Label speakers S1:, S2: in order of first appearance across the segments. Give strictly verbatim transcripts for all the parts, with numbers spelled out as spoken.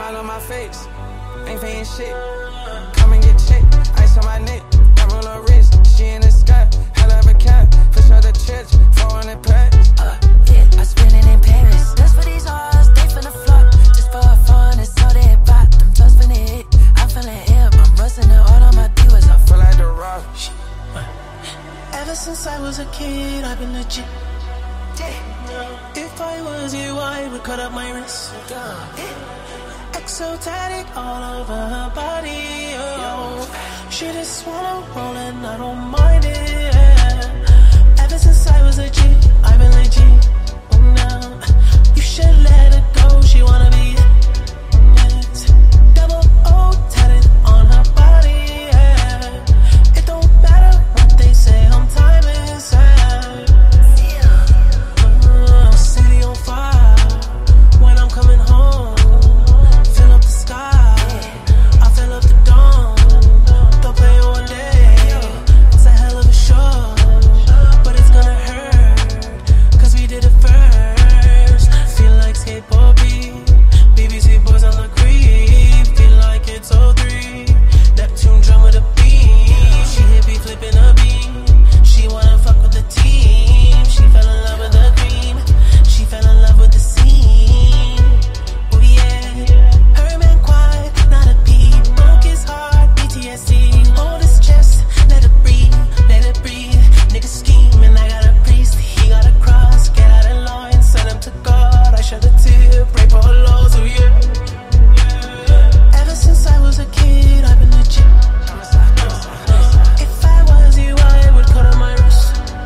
S1: Smile on my face, ain't paying shit. Come and get checked, ice on my neck, diamond on wrist. She in the sky, hell of a cat. Fish out the church, four hundred packs.
S2: Uh, yeah, I spend it in Paris. Just for these hoes, they finna flop. Just for fun, it's all they pop. Them drugs finna hit, I'm feeling hip. I'm rusting it all on my divas. I
S1: Feel like the rock.
S3: Ever since I was a kid, I've been legit. If I was you, I would cut up my wrist. Exotic all over her body. Oh, she just wanna roll and I don't mind it. Ever since I was a G, I've been legit. Now you should let her go. She wanna be it. Double O tatted on her body. It don't matter what they say. I'm timeless. City on fire when I'm coming home. Fill up the sky, I fill up the dome. They'll play one day, it's a hell of a show. But it's gonna hurt, cause we did it first. Feel like skateboard beat, B B C boys on the creep. Feel like it's oh three, Neptune drum with a beat. She hit me flipping a beat, she wanna fuck with the team. She fell in love with the cream, she fell in love with the scene. Oh yeah, her man quiet, not a peep. Broke his heart, P T S D. Hold his chest, let it breathe, let it breathe. Nigga scheming, I got a priest, he got a cross. Get out of line, send him to God. I shed a tear, pray for her lows, oh yeah. Ever since I was a kid, I've been legit. If I was you, I would cut on my wrist.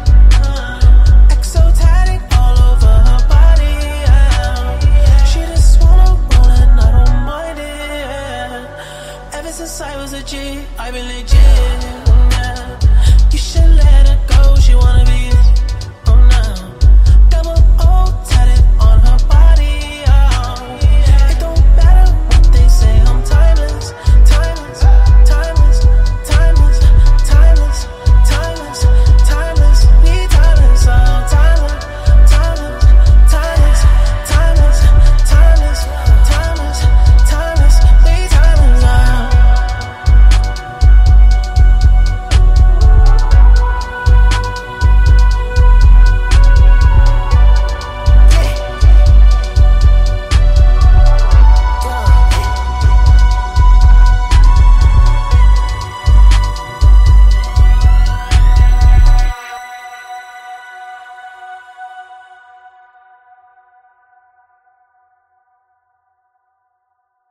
S3: Exotic all over her body. She just wanna roll and I don't mind it. Ever since I was a G, I've been legit.